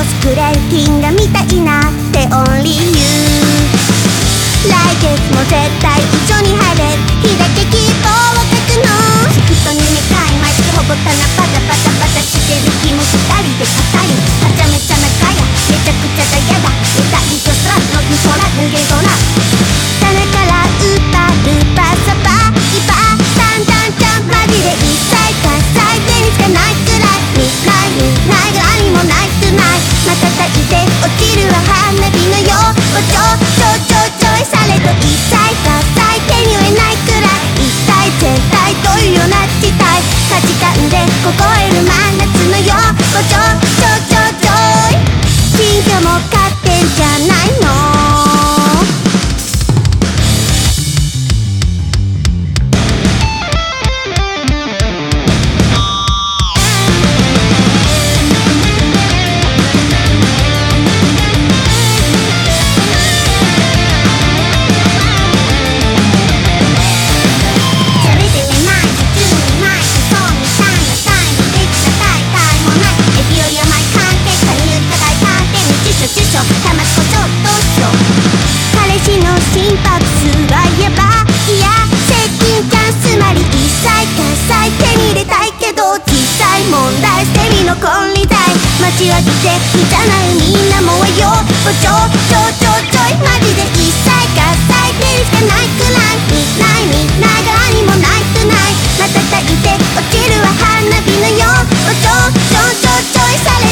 スくれる銀河みたいなって Only you 来月も絶対一緒に入れ日だけ希望を書くのシフトに2回毎月ほぼ棚バタバタバタしてる日も2人で語りはちゃめちゃ仲やめちゃくちゃだやだ寝たいと空の空脱げ空棚からウーパールーパーサバイバータンタンちゃんマジで一切喝采手にしかないくらい見ないが何もないトゥナイまたたいて落ちるは花火のようちょいされど一切喝采手に負えないくらい一体全体というような事態価値観で凍える真夏のようちょい金魚も勝ってんじゃないの彼氏の心拍数はやばいや接近チャンスまり一切喝采手に入れたいけど実際問題セミの金利代待ちわびていざないみんなもわよちょいマジで一切喝采手にしかないくらい見ないが何もないトゥナイまたたいて落ちるは花火のよちょいされ